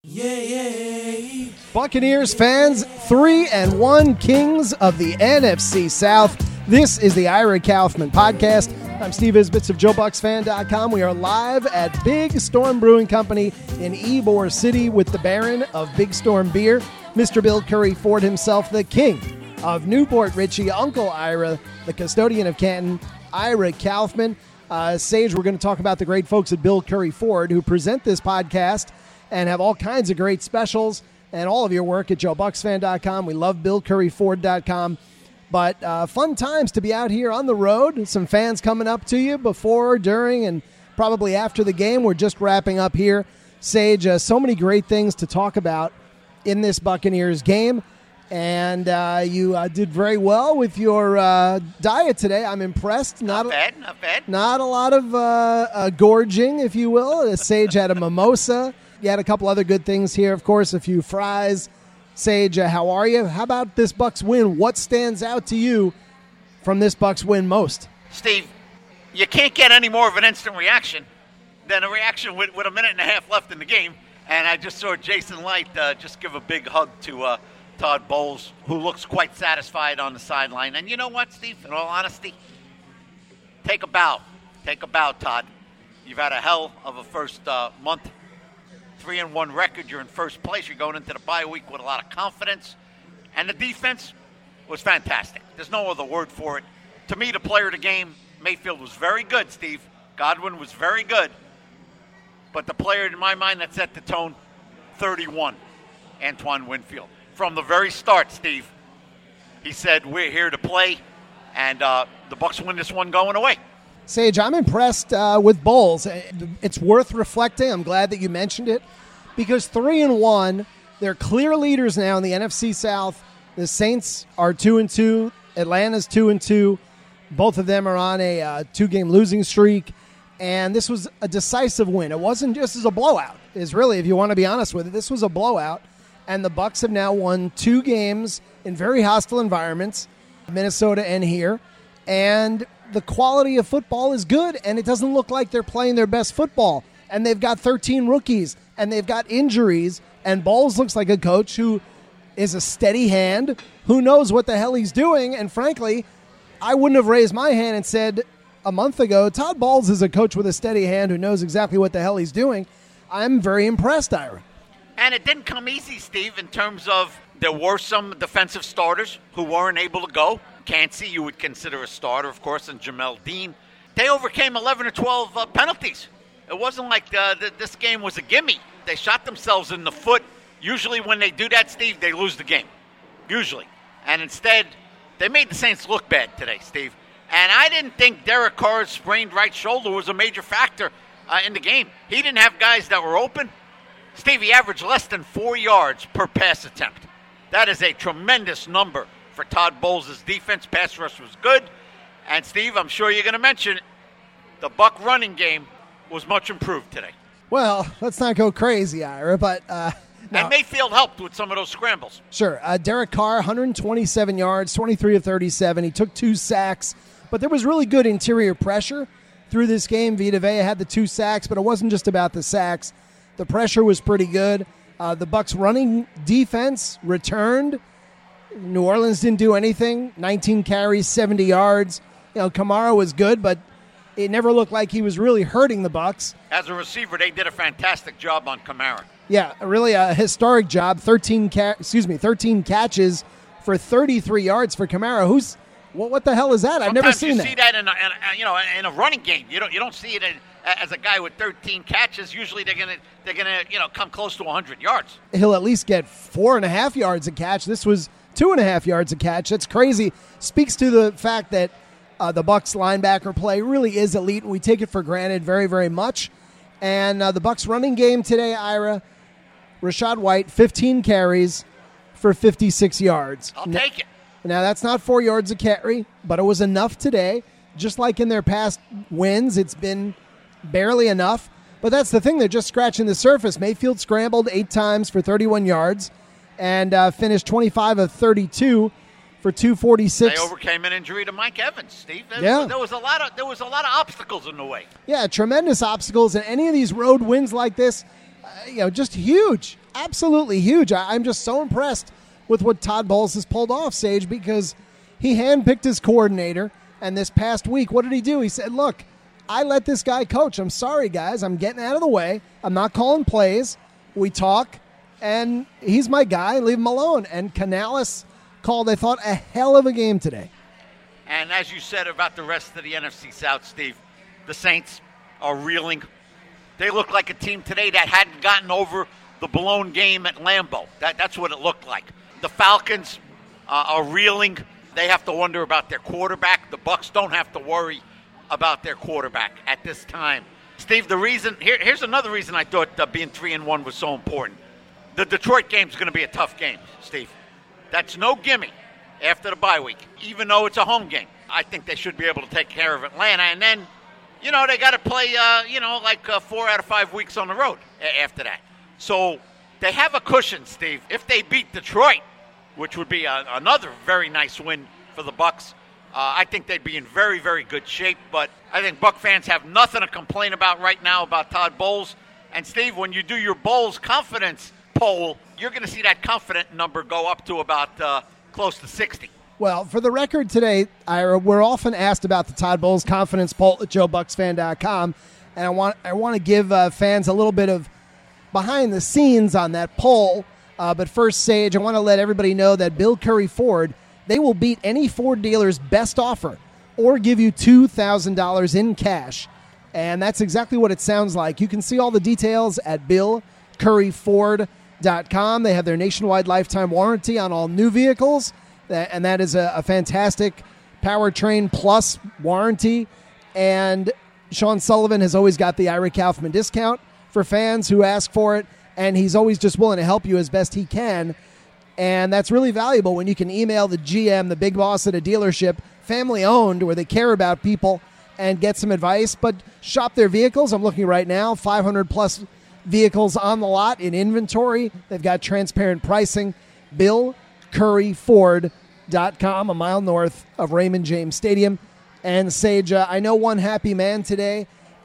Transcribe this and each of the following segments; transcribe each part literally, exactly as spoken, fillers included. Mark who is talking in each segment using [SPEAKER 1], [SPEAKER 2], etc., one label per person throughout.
[SPEAKER 1] Yeah.
[SPEAKER 2] Buccaneers fans, three and one kings of the N F C South. This is the Ira Kaufman Podcast. I'm Steve Isbitz of Joe Bucks Fan dot com. We are live at Big Storm Brewing Company in Ybor City with the Baron of Big Storm Beer, Mister Bill Curry Ford himself, the king of Newport Richey, Uncle Ira, the custodian of Canton, Ira Kaufman. Uh, Sage, we're going to talk about the great folks at Bill Curry Ford who present this podcast and have all kinds of great specials and all of your work at Joe Bucks Fan dot com. We love Bill Curry Ford dot com. But uh, fun times to be out here on the road. Some fans coming up to you before, during, and probably after the game. We're just wrapping up here. Sage, uh, so many great things to talk about in this Buccaneers game. And uh, you uh, did very well with your uh, diet today. I'm impressed.
[SPEAKER 3] Not, not bad,
[SPEAKER 2] a,
[SPEAKER 3] not bad.
[SPEAKER 2] Not a lot of uh, uh, gorging, if you will. Sage had a mimosa. You had a couple other good things here, of course, a few fries. Sage, uh, how are you? How about this Bucks win? What stands out to you from this Bucks win most?
[SPEAKER 3] Steve, you can't get any more of an instant reaction than a reaction with, with a minute and a half left in the game. And I just saw Jason Light uh, just give a big hug to uh, Todd Bowles, who looks quite satisfied on the sideline. And you know what, Steve? In all honesty, take a bow. Take a bow, Todd. You've had a hell of a first uh, month. Three and one record. You're in first place. You're going into the bye week with a lot of confidence. And the defense was fantastic. There's no other word for it. To me, the player of the game, Mayfield, was very good, Steve. Godwin was very good. But the player, in my mind, that set the tone, thirty-one, Antoine Winfield. From the very start, Steve, he said, we're here to play, and uh, the Bucs win this one going away.
[SPEAKER 2] Sage, I'm impressed uh, with Bowles. It's worth reflecting. I'm glad that you mentioned it because three and one, they're clear leaders now in the N F C South. The Saints are two and two. Atlanta's two and two. Both of them are on a uh, two-game losing streak, and this was a decisive win. It wasn't just as a blowout. Is really, if you want to be honest with it, this was a blowout, and the Bucs have now won two games in very hostile environments, Minnesota and here, and the quality of football is good, and it doesn't look like they're playing their best football. And they've got thirteen rookies, and they've got injuries, and Bowles looks like a coach who is a steady hand, who knows what the hell he's doing. And frankly, I wouldn't have raised my hand and said a month ago, Todd Bowles is a coach with a steady hand who knows exactly what the hell he's doing. I'm very impressed, Ira.
[SPEAKER 3] And it didn't come easy, Steve, in terms of there were some defensive starters who weren't able to go. Cansey, you would consider a starter, of course, and Jamel Dean. They overcame eleven or twelve uh, penalties. It wasn't like uh, th- this game was a gimme. They shot themselves in the foot. Usually when they do that, Steve, they lose the game. Usually. And instead, they made the Saints look bad today, Steve. And I didn't think Derek Carr's sprained right shoulder was a major factor uh, in the game. He didn't have guys that were open. Steve, he averaged less than four yards per pass attempt. That is a tremendous number for Todd Bowles' defense. Pass rush was good. And, Steve, I'm sure you're going to mention it. The Buck running game was much improved today.
[SPEAKER 2] Well, let's not go crazy, Ira, but... Uh, no.
[SPEAKER 3] And Mayfield helped with some of those scrambles.
[SPEAKER 2] Sure. Uh, Derek Carr, one hundred twenty-seven yards, twenty-three of thirty-seven. He took two sacks, but there was really good interior pressure through this game. Vita Vea had the two sacks, but it wasn't just about the sacks. The pressure was pretty good. Uh, the Bucs running defense returned. New Orleans didn't do anything. nineteen carries, seventy yards. You know, Kamara was good, but it never looked like he was really hurting the Bucs.
[SPEAKER 3] As a receiver, they did a fantastic job on Kamara.
[SPEAKER 2] Yeah, really a historic job. thirteen, ca- excuse me, thirteen catches for thirty-three yards for Kamara. Who's what? What the hell is that?
[SPEAKER 3] Sometimes
[SPEAKER 2] I've never seen
[SPEAKER 3] you
[SPEAKER 2] that.
[SPEAKER 3] see that in a, in a you know in a running game. You don't you don't see it in, as a guy with thirteen catches. Usually they're gonna they're gonna you know come close to one hundred yards.
[SPEAKER 2] He'll at least get four and a half yards a catch. This was two and a half yards a catch. That's crazy. Speaks to the fact that uh, the Bucs linebacker play really is elite, and we take it for granted very very much. And uh, the Bucs running game today, Ira. Rachaad White, fifteen carries for fifty-six yards.
[SPEAKER 3] I'll take it.
[SPEAKER 2] Now, that's not four yards a carry, but it was enough today. Just like in their past wins, it's been barely enough. But that's the thing. They're just scratching the surface. Mayfield scrambled eight times for thirty-one yards and uh, finished twenty-five of thirty-two for two forty-six.
[SPEAKER 3] They overcame an injury to Mike Evans, Steve. There,
[SPEAKER 2] yeah.
[SPEAKER 3] was, there was a lot of there was a lot of obstacles in the way.
[SPEAKER 2] Yeah, tremendous obstacles. And any of these road wins like this, you know, just huge, absolutely huge. I, I'm just so impressed with what Todd Bowles has pulled off, Sage, because he handpicked his coordinator, and this past week, what did he do? He said, look, I let this guy coach. I'm sorry, guys. I'm getting out of the way. I'm not calling plays. We talk, and he's my guy. Leave him alone. And Canales called, I thought, a hell of a game today.
[SPEAKER 3] And as you said about the rest of the N F C South, Steve, the Saints are reeling. They look like a team today that hadn't gotten over the blown game at Lambeau. That, that's what it looked like. The Falcons uh, are reeling. They have to wonder about their quarterback. The Bucs don't have to worry about their quarterback at this time. Steve, the reason here, here's another reason I thought uh, being three and one was so important. The Detroit game's going to be a tough game, Steve. That's no gimme after the bye week, even though it's a home game. I think they should be able to take care of Atlanta, and then, you know, they got to play, uh, you know, like uh, four out of five weeks on the road a- after that. So they have a cushion, Steve. If they beat Detroit, which would be a, another very nice win for the Bucs, uh, I think they'd be in very, very good shape. But I think Buck fans have nothing to complain about right now about Todd Bowles. And, Steve, when you do your Bowles confidence poll, you're going to see that confident number go up to about uh, close to sixty.
[SPEAKER 2] Well, for the record today, Ira, we're often asked about the Todd Bowles confidence poll at Joe Bucks Fan dot com, and I want I want to give uh, fans a little bit of behind the scenes on that poll. Uh, but first, Sage, I want to let everybody know that Bill Curry Ford, they will beat any Ford dealer's best offer or give you two thousand dollars in cash. And that's exactly what it sounds like. You can see all the details at Bill Curry Ford dot com. They have their nationwide lifetime warranty on all new vehicles, and that is a, a fantastic Powertrain Plus warranty. And Sean Sullivan has always got the Ira Kaufman discount for fans who ask for it. And he's always just willing to help you as best he can. And that's really valuable when you can email the G M, the big boss at a dealership, family-owned, where they care about people, and get some advice. But shop their vehicles. I'm looking right now, five hundred plus vehicles on the lot in inventory. They've got transparent pricing. Bill Curry Ford dot com, a mile north of Raymond James Stadium. And Sage, uh, I know one happy man today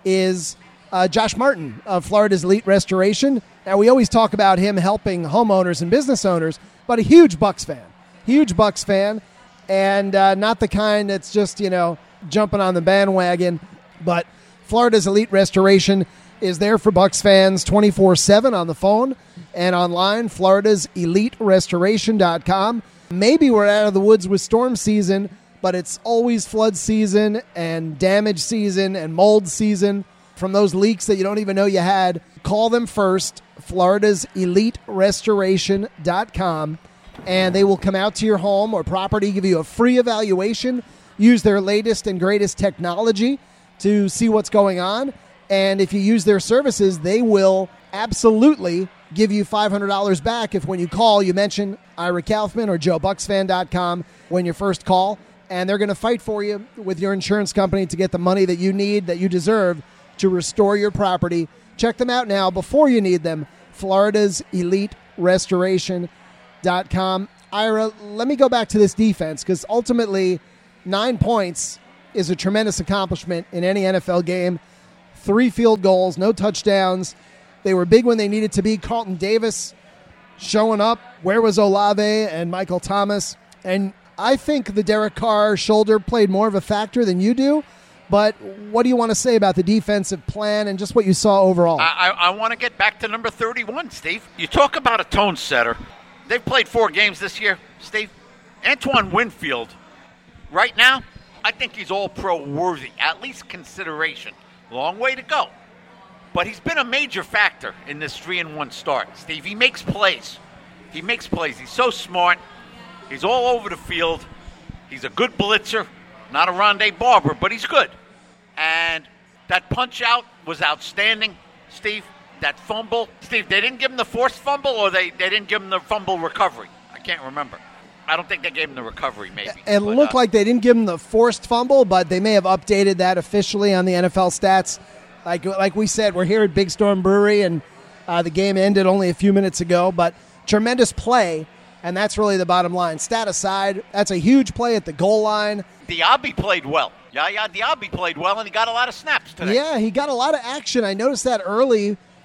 [SPEAKER 2] is uh, Josh Martin of Florida's Elite Restoration. Now, we always talk about him helping homeowners and business owners, but a huge Bucks fan, huge Bucks fan, and uh, not the kind that's just, you know, jumping on the bandwagon. But Florida's Elite Restoration is there for Bucks fans twenty-four seven on the phone and online, Florida's Elite Restoration dot com. Maybe we're out of the woods with storm season, but it's always flood season and damage season and mold season from those leaks that you don't even know you had. Call them first, Florida's Elite Restoration dot com, and they will come out to your home or property, give you a free evaluation, use their latest and greatest technology to see what's going on. And if you use their services, they will absolutely give you five hundred dollars back if when you call, you mention Ira Kaufman or Joe Bucks Fan dot com when you first call. And they're going to fight for you with your insurance company to get the money that you need, that you deserve, to restore your property. Check them out now before you need them, Florida's Elite Restoration dot com. Ira, let me go back to this defense, because ultimately nine points is a tremendous accomplishment in any N F L game. Three field goals, no touchdowns. They were big when they needed to be. Carlton Davis showing up. Where was Olave and Michael Thomas? And I think the Derek Carr shoulder played more of a factor than you do. But what do you want to say about the defensive plan and just what you saw overall?
[SPEAKER 3] I, I, I want to get back to number thirty-one, Steve. You talk about a tone setter. They've played four games this year, Steve. Antoine Winfield, right now, I think he's all-pro worthy, at least consideration. Long way to go. But he's been a major factor in this three and one start, Steve. He makes plays. He makes plays. He's so smart. He's all over the field. He's a good blitzer. Not a Rondé Barber, but he's good. And that punch-out was outstanding, Steve. That fumble. Steve, they didn't give him the forced fumble, or they, they didn't give him the fumble recovery? I can't remember. I don't think they gave him the recovery, maybe.
[SPEAKER 2] It but, looked uh, like they didn't give him the forced fumble, but they may have updated that officially on the N F L stats. Like like we said, we're here at Big Storm Brewery, and uh, the game ended only a few minutes ago. But tremendous play, and that's really the bottom line. Stat aside, that's a huge play at the goal line.
[SPEAKER 3] Diaby played well. Yeah, yeah, Diaby played well, and he got a lot of snaps today.
[SPEAKER 2] Yeah, he got a lot of action. I noticed that early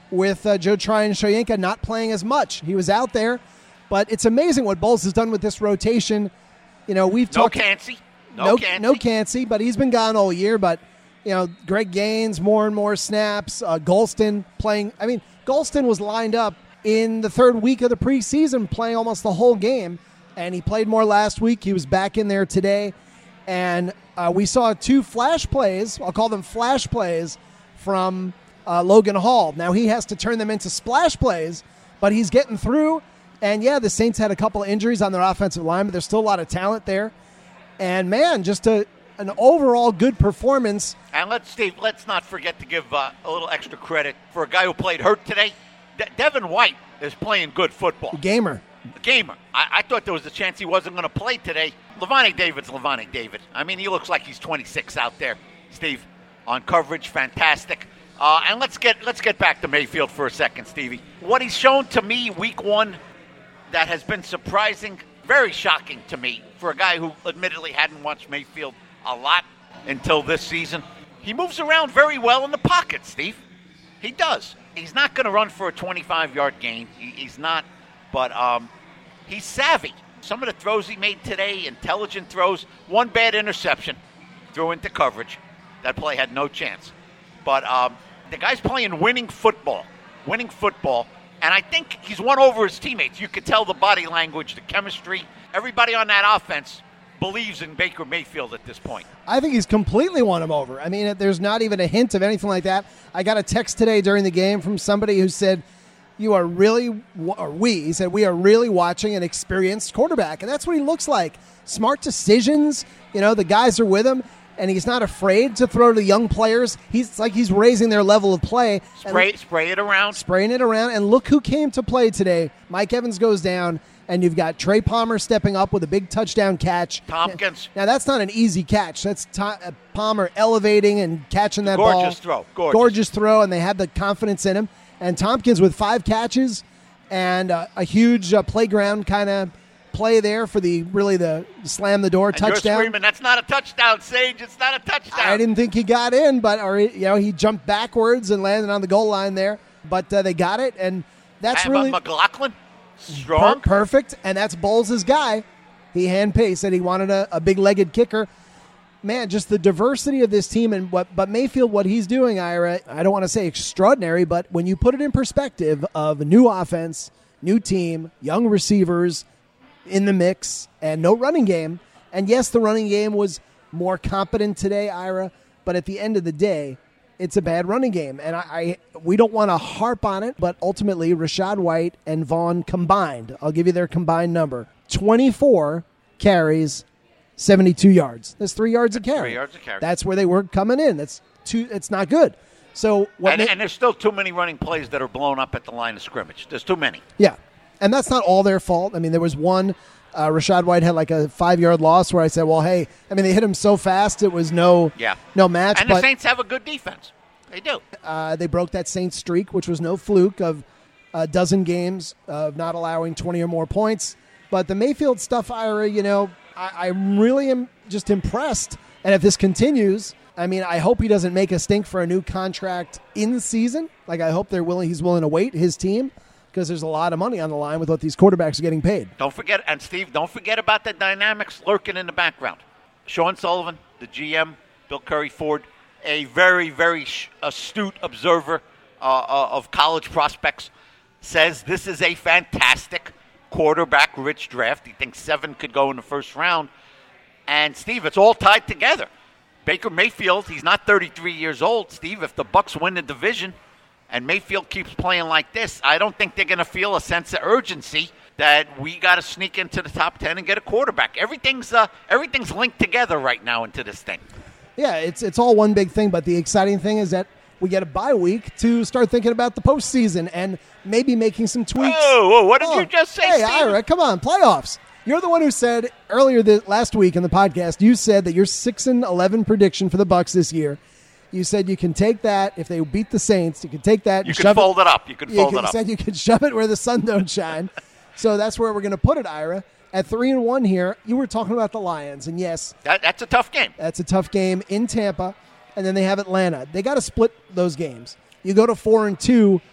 [SPEAKER 2] with uh, Joe Tryon Shoyinka not playing as much. He was out there, but it's amazing what Bowles has done with this rotation. You know, we've
[SPEAKER 3] no
[SPEAKER 2] talked
[SPEAKER 3] Cansey. No,
[SPEAKER 2] no
[SPEAKER 3] Cansey.
[SPEAKER 2] no Cansey, but he's been gone all year. But you know, Greg Gaines more and more snaps. Uh, Golston playing. I mean, Golston was lined up in the third week of the preseason, playing almost the whole game, and he played more last week. He was back in there today, and uh, we saw two flash plays. I'll call them flash plays from uh, Logan Hall. Now he has to turn them into splash plays, but he's getting through. And yeah, the Saints had a couple of injuries on their offensive line, but there's still a lot of talent there. And man, just a an overall good performance.
[SPEAKER 3] And let's Steve, let's not forget to give uh, a little extra credit for a guy who played hurt today. De- Devin White is playing good football.
[SPEAKER 2] Gamer.
[SPEAKER 3] A gamer. I-, I thought there was a chance he wasn't going to play today. Levante David's Levante David. I mean, he looks like he's twenty-six out there, Steve, on coverage. Fantastic. Uh, and let's get let's get back to Mayfield for a second, Stevie. What he's shown to me week one that has been surprising, very shocking to me for a guy who admittedly hadn't watched Mayfield a lot until this season. He moves around very well in the pocket, Steve. He does. He's not going to run for a twenty-five-yard gain. He, he's not, but um, he's savvy. Some of the throws he made today, intelligent throws. One bad interception, threw into coverage. That play had no chance. But um, the guy's playing winning football, winning football. And I think he's won over his teammates. You could tell the body language, the chemistry. Everybody on that offense believes in Baker Mayfield at this point.
[SPEAKER 2] I think he's completely won him over. I mean, there's not even a hint of anything like that. I got a text today during the game from somebody who said, you are really, or we, he said, we are really watching an experienced quarterback. And that's what he looks like. Smart decisions. You know, the guys are with him. And he's not afraid to throw to young players. He's like he's raising their level of play.
[SPEAKER 3] Spray, spray it around.
[SPEAKER 2] Spraying it around. And look who came to play today. Mike Evans goes down, and you've got Trey Palmer stepping up with a big touchdown catch.
[SPEAKER 3] Tompkins.
[SPEAKER 2] Now, that's not an easy catch. That's to- Palmer elevating and catching that
[SPEAKER 3] Gorgeous
[SPEAKER 2] ball.
[SPEAKER 3] Gorgeous throw. Gorgeous.
[SPEAKER 2] Gorgeous throw, and they had the confidence in him. And Tompkins with five catches and uh, a huge uh, playground kind of play there for the really the slam the door
[SPEAKER 3] and
[SPEAKER 2] touchdown.
[SPEAKER 3] You're screaming, that's not a touchdown, Sage. It's not a touchdown.
[SPEAKER 2] I didn't think he got in, but or you know he jumped backwards and landed on the goal line there. But uh, they got it, and that's
[SPEAKER 3] and,
[SPEAKER 2] really
[SPEAKER 3] McLaughlin strong,
[SPEAKER 2] per- perfect. And that's Bowles' guy. He handpicked, said he wanted a, a big-legged kicker. Man, just the diversity of this team and what. But Mayfield, what he's doing, Ira, I don't want to say extraordinary, but when you put it in perspective of a new offense, new team, young receivers in the mix, and no running game. And yes, the running game was more competent today, Ira, but at the end of the day, it's a bad running game. And I, I we don't want to harp on it, but ultimately, Rachaad White and Vaughn combined, I'll give you their combined number, twenty-four carries, seventy-two yards. That's three yards a carry.
[SPEAKER 3] Three yards a carry. That's
[SPEAKER 2] where they were coming in. That's two. It's not good. So what
[SPEAKER 3] and,
[SPEAKER 2] ma-
[SPEAKER 3] and there's still too many running plays that are blown up at the line of scrimmage. There's too many.
[SPEAKER 2] Yeah. And that's not all their fault. I mean, there was one, uh, Rachaad White had like a five-yard loss where I said, well, hey, I mean, they hit him so fast it was no
[SPEAKER 3] yeah.
[SPEAKER 2] no match.
[SPEAKER 3] And
[SPEAKER 2] but,
[SPEAKER 3] the Saints have a good defense. They do.
[SPEAKER 2] Uh, they broke that Saints streak, which was no fluke, of a dozen games of not allowing twenty or more points. But the Mayfield stuff, Ira, you know, I, I really am just impressed. And if this continues, I mean, I hope he doesn't make a stink for a new contract in the season. Like, I hope they're willing. He's willing to wait, his team, because there's a lot of money on the line with what these quarterbacks are getting paid.
[SPEAKER 3] Don't forget, and Steve, don't forget about the dynamics lurking in the background. Sean Sullivan, the G M, Bill Curry Ford, a very, very astute observer uh, of college prospects, says this is a fantastic quarterback-rich draft. He thinks seven could go in the first round. And, Steve, it's all tied together. Baker Mayfield, he's not thirty-three years old. Steve, if the Bucs win the division and Mayfield keeps playing like this, I don't think they're going to feel a sense of urgency that we got to sneak into the top ten and get a quarterback. Everything's uh, everything's linked together right now into this thing.
[SPEAKER 2] Yeah, it's it's all one big thing, but the exciting thing is that we get a bye week to start thinking about the postseason and maybe making some tweaks.
[SPEAKER 3] Whoa, whoa, what did
[SPEAKER 2] oh,
[SPEAKER 3] you just say,
[SPEAKER 2] Hey,
[SPEAKER 3] Steve?
[SPEAKER 2] Ira, come on, playoffs. You're the one who said earlier this, last week in the podcast, you said that your six and eleven prediction for the Bucs this year, you said you can take that if they beat the Saints. You can take that.
[SPEAKER 3] You
[SPEAKER 2] and
[SPEAKER 3] can
[SPEAKER 2] shove
[SPEAKER 3] fold it, it up. You can fold
[SPEAKER 2] you
[SPEAKER 3] it up.
[SPEAKER 2] said you can shove it where the sun don't shine. So that's where we're going to put it, Ira. At three and one here, you were talking about the Lions, and yes,
[SPEAKER 3] that, that's a tough game.
[SPEAKER 2] That's a tough game in Tampa, and then they have Atlanta. They got to split those games. You go to four and two,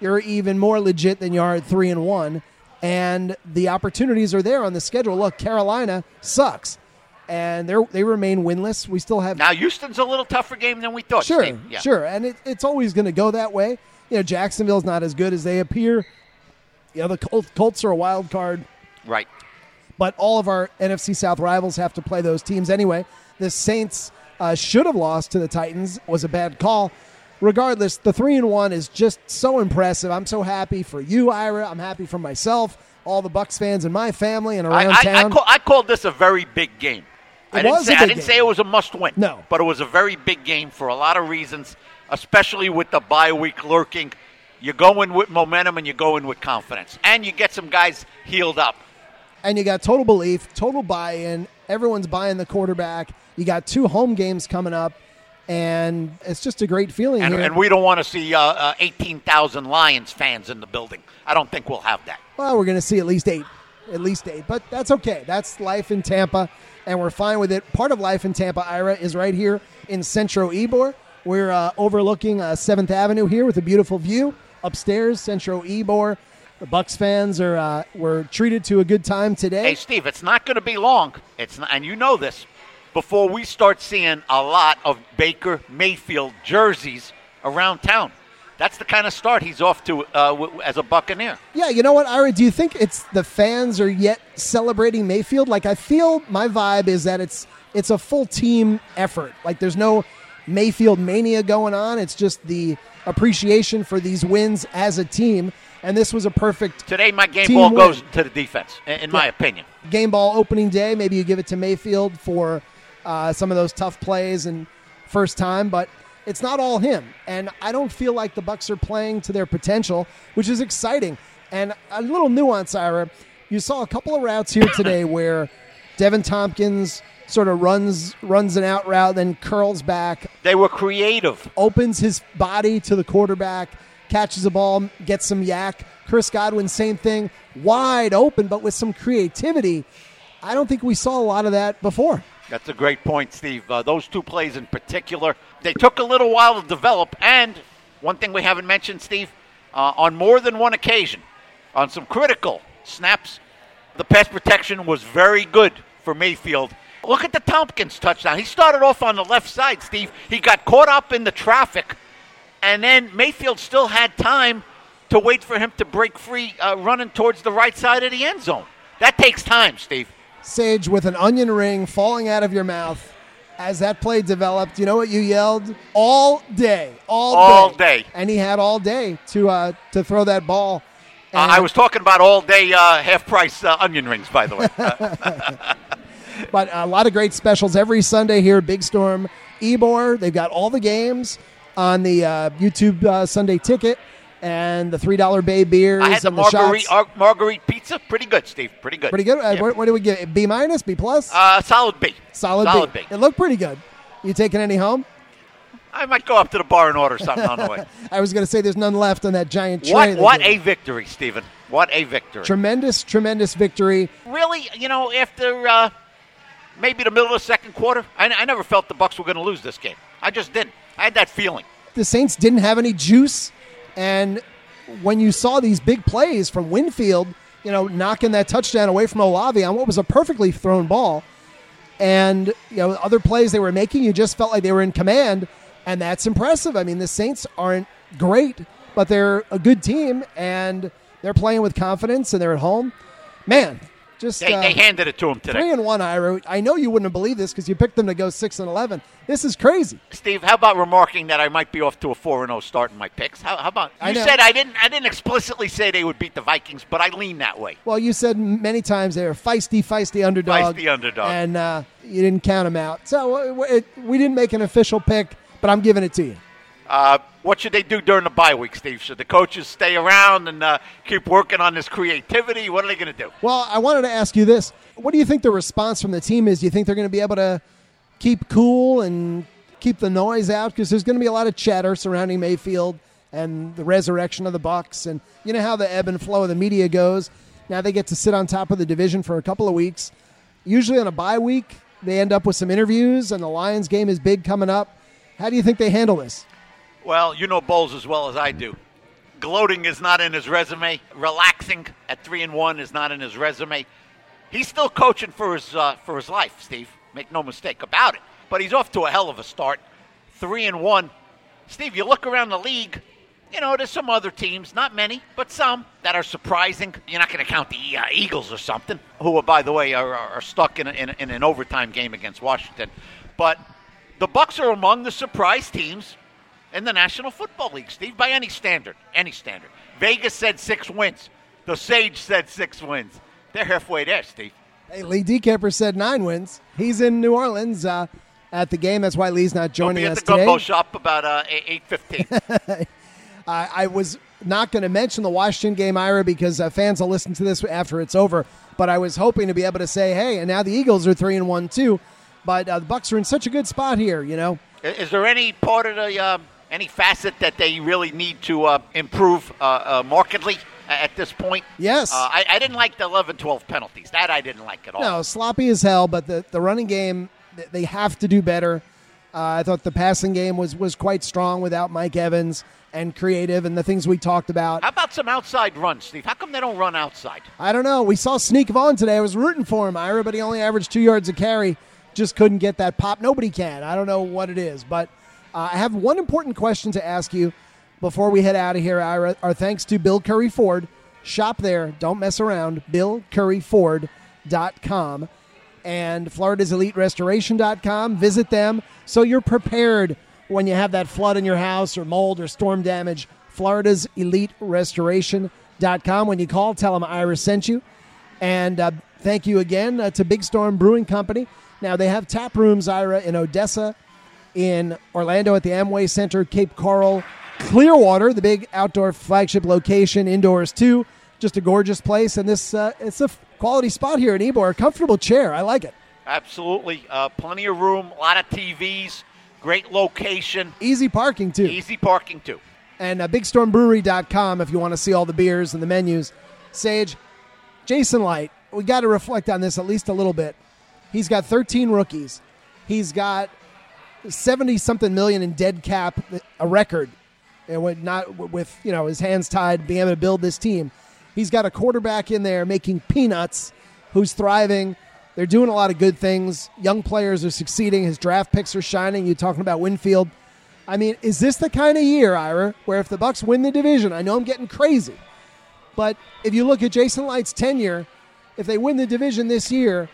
[SPEAKER 2] you're even more legit than you are at three and one. And the opportunities are there on the schedule. Look, Carolina sucks, and they they remain winless. We still have
[SPEAKER 3] now Houston's a little tougher game than we thought.
[SPEAKER 2] Sure,
[SPEAKER 3] Steve. Yeah.
[SPEAKER 2] sure, and it, it's always going to go that way. You know, Jacksonville's not as good as they appear. You know, the Colts, Colts are a wild card,
[SPEAKER 3] right?
[SPEAKER 2] But all of our N F C South rivals have to play those teams anyway. The Saints uh, should have lost to the Titans. Was a bad call. Regardless, the three and one is just so impressive. I'm so happy for you, Ira. I'm happy for myself, all the Bucs fans in my family and around
[SPEAKER 3] I, I,
[SPEAKER 2] town.
[SPEAKER 3] I, call, I called this a very big game.
[SPEAKER 2] It
[SPEAKER 3] I didn't
[SPEAKER 2] was
[SPEAKER 3] say
[SPEAKER 2] a big
[SPEAKER 3] I didn't
[SPEAKER 2] game.
[SPEAKER 3] say it was a must-win.
[SPEAKER 2] No,
[SPEAKER 3] but it was a very big game for a lot of reasons, especially with the bye week lurking. You go in with momentum and you go in with confidence, and you get some guys healed up.
[SPEAKER 2] And you got total belief, total buy-in. Everyone's buying the quarterback. You got two home games coming up. And it's just a great feeling
[SPEAKER 3] and,
[SPEAKER 2] here.
[SPEAKER 3] And we don't want to see uh, uh, eighteen thousand Lions fans in the building. I don't think we'll have that.
[SPEAKER 2] Well, we're going to see at least eight. At least eight. But that's okay. That's life in Tampa, and we're fine with it. Part of life in Tampa, Ira, is right here in Centro Ybor. We're uh, overlooking uh, seventh Avenue here with a beautiful view. Upstairs, Centro Ybor. The Bucs fans are uh, were treated to a good time today.
[SPEAKER 3] Hey, Steve, it's not going to be long. It's not, and you know this. Before we start seeing a lot of Baker Mayfield jerseys around town. That's the kind of start he's off to uh, w- as a Buccaneer.
[SPEAKER 2] Yeah, you know what, Ira? Do you think it's the fans are yet celebrating Mayfield? Like, I feel my vibe is that it's it's a full team effort. Like, there's no Mayfield mania going on. It's just the appreciation for these wins as a team. And this was a perfect
[SPEAKER 3] Today, my game
[SPEAKER 2] team
[SPEAKER 3] ball
[SPEAKER 2] win.
[SPEAKER 3] goes to the defense, in, in
[SPEAKER 2] Yeah.
[SPEAKER 3] my opinion.
[SPEAKER 2] Game ball opening day. Maybe you give it to Mayfield for uh, some of those tough plays and first time, but it's not all him. And I don't feel like the Bucs are playing to their potential, which is exciting. And a little nuance, Ira, you saw a couple of routes here today where Devin Tompkins sort of runs runs an out route, then curls back.
[SPEAKER 3] They were creative.
[SPEAKER 2] Opens his body to the quarterback, catches the ball, gets some yak. Chris Godwin, same thing, wide open, but with some creativity. I don't think we saw a lot of that before.
[SPEAKER 3] That's a great point, Steve. Uh, those two plays in particular, they took a little while to develop. And one thing we haven't mentioned, Steve, uh, on more than one occasion, on some critical snaps, the pass protection was very good for Mayfield. Look at the Tompkins touchdown. He started off on the left side, Steve. He got caught up in the traffic, and then Mayfield still had time to wait for him to break free, uh, running towards the right side of the end zone. That takes time, Steve.
[SPEAKER 2] Sage, with an onion ring falling out of your mouth as that play developed, you know what you yelled? All day. All,
[SPEAKER 3] All
[SPEAKER 2] day.
[SPEAKER 3] day.
[SPEAKER 2] And he had all day to uh, to throw that ball.
[SPEAKER 3] Uh, I was talking about all-day uh, half-price uh, onion rings, by the way.
[SPEAKER 2] But a lot of great specials every Sunday here at Big Storm Ybor. They've got all the games on the uh, YouTube uh, Sunday Ticket and the three dollar Bay beers
[SPEAKER 3] I had the
[SPEAKER 2] and the
[SPEAKER 3] marguerite,
[SPEAKER 2] shots.
[SPEAKER 3] uh, marguerite pizza. Pretty good, Steve. Pretty good.
[SPEAKER 2] Pretty good. Uh,
[SPEAKER 3] Yeah.
[SPEAKER 2] what, what do we get? B minus? B plus?
[SPEAKER 3] Uh, solid B.
[SPEAKER 2] Solid,
[SPEAKER 3] Solid
[SPEAKER 2] B.
[SPEAKER 3] B.
[SPEAKER 2] It looked pretty good. You taking any home?
[SPEAKER 3] I might go up to the bar and order something on the way.
[SPEAKER 2] I was going to say there's none left on that giant tray.
[SPEAKER 3] What
[SPEAKER 2] they
[SPEAKER 3] what
[SPEAKER 2] gave
[SPEAKER 3] a
[SPEAKER 2] you.
[SPEAKER 3] victory, Stephen. What a victory.
[SPEAKER 2] Tremendous, tremendous victory.
[SPEAKER 3] Really, you know, after uh, maybe the middle of the second quarter, I, I never felt the Bucs were going to lose this game. I just didn't. I had that feeling.
[SPEAKER 2] The Saints didn't have any juice, and when you saw these big plays from Winfield, you know, knocking that touchdown away from Olave on what was a perfectly thrown ball, and you know, other plays they were making, you just felt like they were in command, and that's impressive. I mean, the Saints aren't great, but they're a good team, and they're playing with confidence, and they're at home. Man, just
[SPEAKER 3] They,
[SPEAKER 2] uh,
[SPEAKER 3] they handed it to him today.
[SPEAKER 2] three and one, Ira. I know you wouldn't have believed this because you picked them to go six and eleven. This is crazy.
[SPEAKER 3] Steve, how about remarking that I might be off to a four and oh start in my picks? How, how about
[SPEAKER 2] I
[SPEAKER 3] you
[SPEAKER 2] know.
[SPEAKER 3] said I didn't I didn't explicitly say they would beat the Vikings, but I lean that way.
[SPEAKER 2] Well, you said many times they're feisty, feisty underdog.
[SPEAKER 3] Feisty underdog.
[SPEAKER 2] And uh, you didn't count them out. So uh, it, we didn't make an official pick, but I'm giving it to you.
[SPEAKER 3] Uh, what should they do during the bye week, Steve? Should the coaches stay around and uh, keep working on this creativity? What are they going to do?
[SPEAKER 2] Well, I wanted to ask you this. What do you think the response from the team is? Do you think they're going to be able to keep cool and keep the noise out? Because there's going to be a lot of chatter surrounding Mayfield and the resurrection of the Bucs. And you know how the ebb and flow of the media goes. Now they get to sit on top of the division for a couple of weeks. Usually on a bye week, they end up with some interviews, and the Lions game is big coming up. How do you think they handle this?
[SPEAKER 3] Well, you know Bowles as well as I do. Gloating is not in his resume. Relaxing at three and one is not in his resume. He's still coaching for his uh, for his life, Steve. Make no mistake about it. But he's off to a hell of a start. Three and one. Steve, you look around the league, you know, there's some other teams, not many, but some, that are surprising. You're not going to count the uh, Eagles or something, who, by the way, are, are stuck in, a, in, a, in an overtime game against Washington. But the Bucs are among the surprise teams in the National Football League, Steve, by any standard, any standard. Vegas said six wins. The Sage said six wins. They're halfway there, Steve.
[SPEAKER 2] Hey, Lee Decamper said nine wins. He's in New Orleans uh, at the game. That's why Lee's not joining us today.
[SPEAKER 3] He'll be at the gumbo shop about uh, eight fifteen.
[SPEAKER 2] I, I was not going to mention the Washington game, Ira, because uh, fans will listen to this after it's over. But I was hoping to be able to say, hey, and now the Eagles are three and one too. But uh, the Bucs are in such a good spot here, you know.
[SPEAKER 3] Is there any part of the um, any facet that they really need to uh, improve uh, uh, markedly at this point?
[SPEAKER 2] Yes.
[SPEAKER 3] Uh, I, I didn't like the eleven twelve penalties. That I didn't like at all.
[SPEAKER 2] No, sloppy as hell, but the, the running game, they have to do better. Uh, I thought the passing game was, was quite strong without Mike Evans and creative and the things we talked about.
[SPEAKER 3] How about some outside runs, Steve? How come they don't run outside?
[SPEAKER 2] I don't know. We saw Sneak Vaughn today. I was rooting for him, Ira, but he only averaged two yards a carry. Just couldn't get that pop. Nobody can. I don't know what it is, but uh, I have one important question to ask you before we head out of here, Ira. Our thanks to Bill Curry Ford. Shop there. Don't mess around. bill curry ford dot com and Florida's Elite Restoration dot com. Visit them so you're prepared when you have that flood in your house or mold or storm damage. Florida's Elite Restoration dot com. When you call, tell them Ira sent you. And uh, thank you again uh, to Big Storm Brewing Company. Now, they have tap rooms, Ira, in Odessa, in Orlando at the Amway Center, Cape Coral, Clearwater, the big outdoor flagship location, indoors too. Just a gorgeous place, and this uh, it's a quality spot here in Ybor. A comfortable chair. I like it.
[SPEAKER 3] Absolutely. Uh, plenty of room, a lot of T Vs, great location.
[SPEAKER 2] Easy parking, too.
[SPEAKER 3] Easy parking, too.
[SPEAKER 2] And uh, big storm brewery dot com if you want to see all the beers and the menus. Sage, Jason Light, we got to reflect on this at least a little bit. He's got thirteen rookies. He's got seventy-something million in dead cap, a record, and with not with you know his hands tied, being able to build this team. He's got a quarterback in there making peanuts, who's thriving. They're doing a lot of good things. Young players are succeeding. His draft picks are shining. You're talking about Winfield. I mean, is this the kind of year, Ira, where if the Bucs win the division, I know I'm getting crazy, but if you look at Jason Light's tenure, if they win the division this year,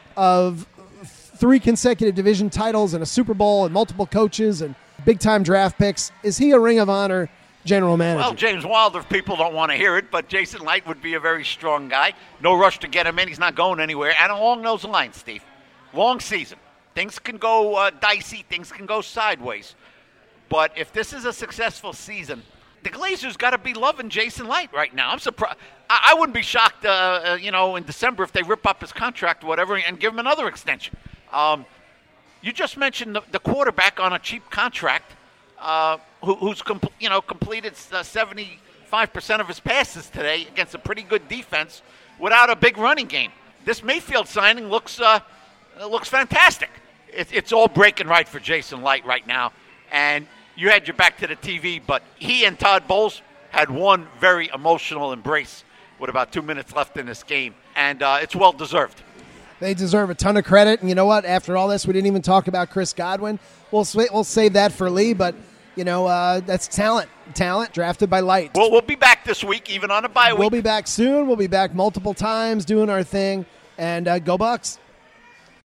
[SPEAKER 2] of three consecutive division titles and a Super Bowl and multiple coaches and big-time draft picks, is he a Ring of Honor general manager?
[SPEAKER 3] Well, James Wilder, people don't want to hear it, but Jason Light would be a very strong guy. No rush to get him in. He's not going anywhere. And along those lines, Steve, long season. Things can go uh, dicey. Things can go sideways. But if this is a successful season, the Glazers got to be loving Jason Light right now. I'm surprised. I, I wouldn't be shocked, uh, uh, you know, in December if they rip up his contract or whatever and give him another extension. Um, you just mentioned the, the quarterback on a cheap contract, uh, who, who's compl- you know completed uh, seventy-five percent of his passes today against a pretty good defense without a big running game. This Mayfield signing looks uh, looks fantastic. It, it's all breaking right for Jason Light right now, and you had your back to the T V, but he and Todd Bowles had one very emotional embrace with about two minutes left in this game, and uh, it's well-deserved.
[SPEAKER 2] They deserve a ton of credit, and you know what? After all this, we didn't even talk about Chris Godwin. We'll we'll save that for Lee, but, you know, uh, that's talent. Talent drafted by Light.
[SPEAKER 3] Well, we'll be back this week, even on a bye week.
[SPEAKER 2] We'll be back soon. We'll be back multiple times doing our thing, and uh, go Bucs.